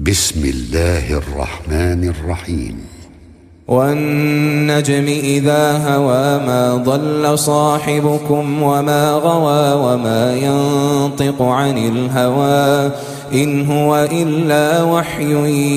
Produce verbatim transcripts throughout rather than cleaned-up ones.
بسم الله الرحمن الرحيم. والنجم إذا هوى ما ضل صاحبكم وما غوى وما ينطق عن الهوى إن هو إلا وحي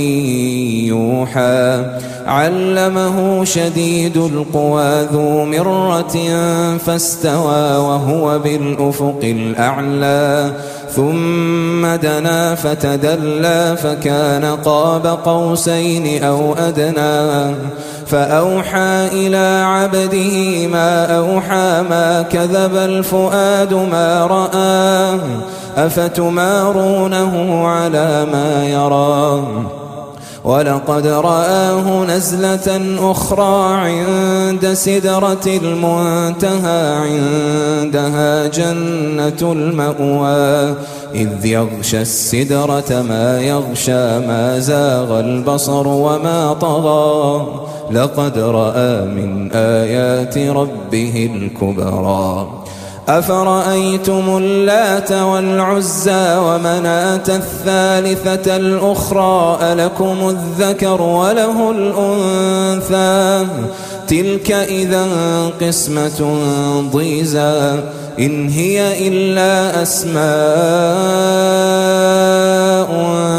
يوحى علمه شديد القوى ذو مرة فاستوى وهو بالأفق الأعلى ثم دنا فتدلى فكان قاب قوسين أو أدنى فأوحى إلى عبده ما أوحى ما كذب الفؤاد ما رآه أفتمارونه على ما يرى ولقد رآه نزلة أخرى عند سدرة المنتهى عندها جنة المأوى إذ يغشى السدرة ما يغشى ما زاغ البصر وما طغى لقد رأى من آيات ربه الكبرى أفرأيتم اللات والعزى ومناة الثالثة الأخرى ألكم الذكر وله الأنثى تلك إذا قسمة ضيزى إن هي إلا أسماء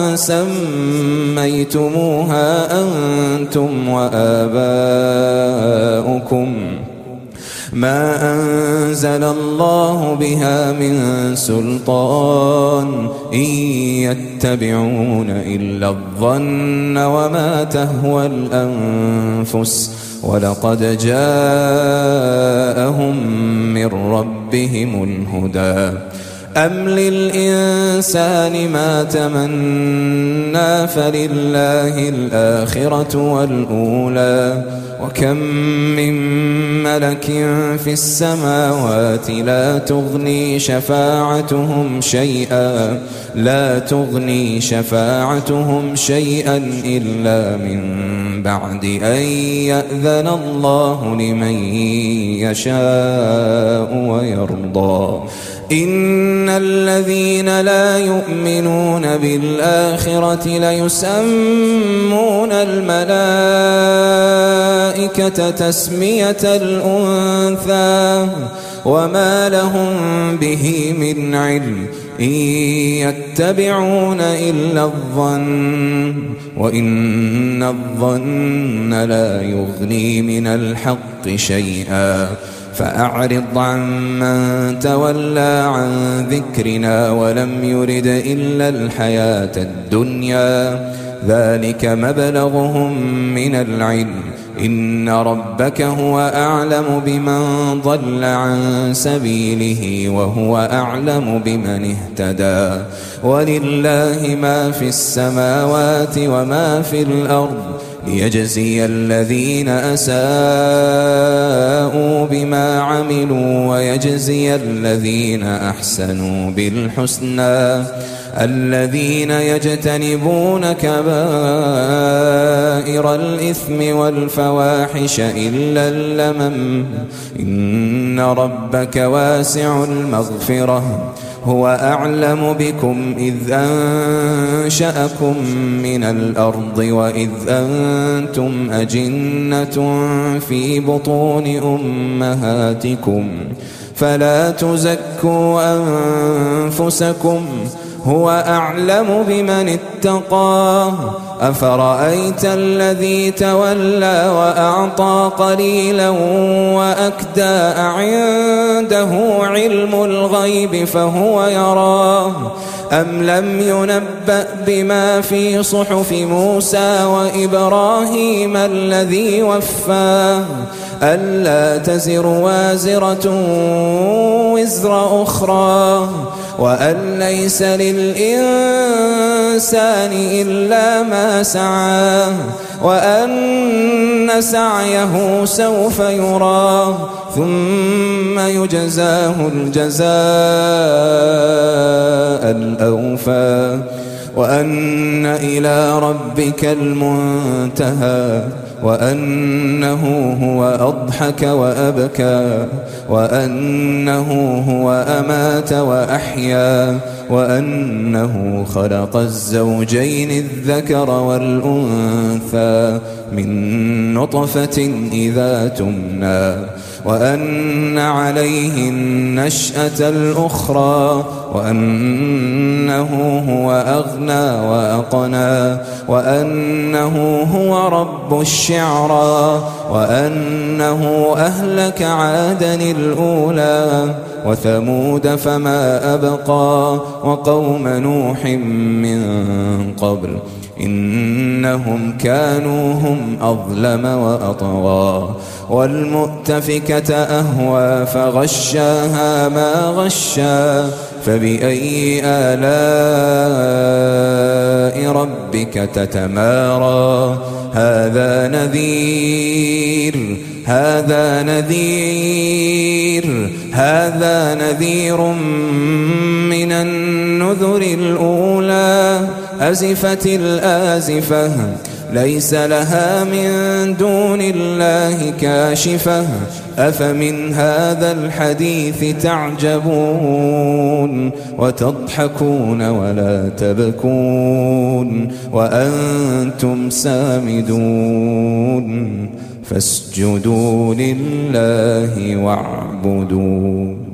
سميتموها أنتم وآباؤكم ما أنزل الله بها من سلطان إن يتبعون إلا الظن وما تهوى الأنفس ولقد جاءهم من ربهم الهدى أم للإنسان ما تمنى فلله الآخرة والأولى وكم من ملك في السماوات لا تغني شفاعتهم شيئا لا تغني شفاعتهم شيئا إلا من بعد أن يأذن الله لمن يشاء ويرضى إن الذين لا يؤمنون بالآخرة ليسمون الملائكة تسمية الأنثى وما لهم به من علم إن يتبعون إلا الظن وإن الظن لا يغني من الحق شيئا فأعرض عمن تولى عن ذكرنا ولم يرد إلا الحياة الدنيا ذلك مبلغهم من العلم إن ربك هو أعلم بمن ضل عن سبيله وهو أعلم بمن اهتدى ولله ما في السماوات وما في الأرض ليجزي الذين أساءوا بما عملوا ويجزي الذين أحسنوا بالحسنى الذين يجتنبون كبائر الإثم والفواحش إلا اللمم إن ربك واسع المغفرة هو أعلم بكم إذ أنشأكم من الأرض وإذ أنتم أجنة في بطون أمهاتكم فلا تزكوا أنفسكم هو أعلم بمن اتقى أفرأيت الذي تولى وأعطى قليلا وأكدى عنده علم الغيب فهو يراه أم لم ينبأ بما في صحف موسى وإبراهيم الذي وفى ألا تزر وازرة وزر أخرى وأن ليس للإنسان إلا ما سعى وأن سعيه سوف يرى ثم يجزاه الجزاء الأوفى وأن إلى ربك المنتهى وأنه هو أضحك وأبكى وأنه هو أمات وأحيا وأنه خلق الزوجين الذكر والأنثى من نطفة إذا تمنى وأن عليه النشأة الأخرى وأنه هو أغنى وأقنى وأنه هو رب الشعرى وأنه أهلك عادا الأولى وثمود فما أبقى وقوم نوح من قبل إنهم كانوا هم أظلم وأطغى والمؤتفكة أهوى فغشاها ما غشا فبأي آلاء ربك تتمارى هذا نذير هذا نذير هذا نذير من النذر الأولى أزفت الآزفة ليس لها من دون الله كاشفة أفمن هذا الحديث تعجبون وتضحكون ولا تبكون وأنتم سامدون فاسجدوا لله واعبدوا